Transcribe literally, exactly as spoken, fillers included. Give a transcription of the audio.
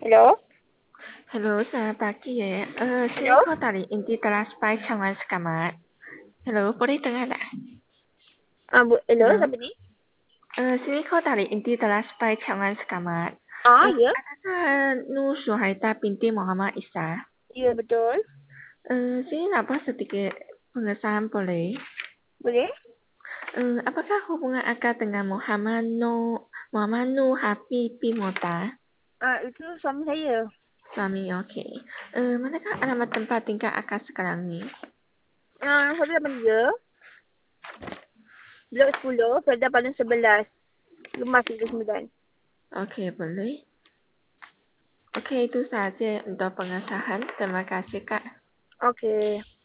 Halo? Halo, selamat pagi ya. Eh, sini Halo? kau dari Inti Teras Pai Cangan Sekamat. Halo, boleh dengar tak? Ah, bu, hello, Halo. siapa ni? Eh, sini kau dari Inti Teras Pai Cangan Sekamat. Ah, Eh, ya? adakah Nu Suhaita binti Muhammad Isa? Ya, betul. Eh, sini dapat sedikit pengesahan boleh? Boleh? Eh, apakah hubungan akak dengan Muhammad Nu Muhammad Nu Hafi bin Mota? Ah, itu suami saya. Suami, okey. Eh, manakah alamat tempat tinggal akak sekarang ni? Ah, satu lapan tiga, blok sepuluh, Perda Paling sebelas, Rumah tiga sembilan. Okey, boleh. Okey, itu saja untuk pengesahan. Terima kasih, Kak. Okey.